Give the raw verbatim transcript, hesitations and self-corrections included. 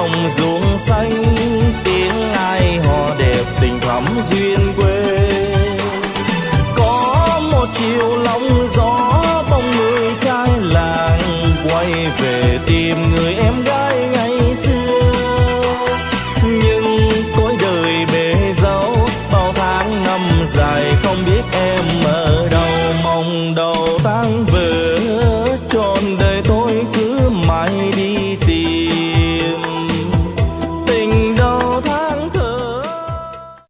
đồng ruộng xanh, tiếng ai hò đẹp tình thắm duyên quê. Có một chiều lòng gió bóng người trai làng quay về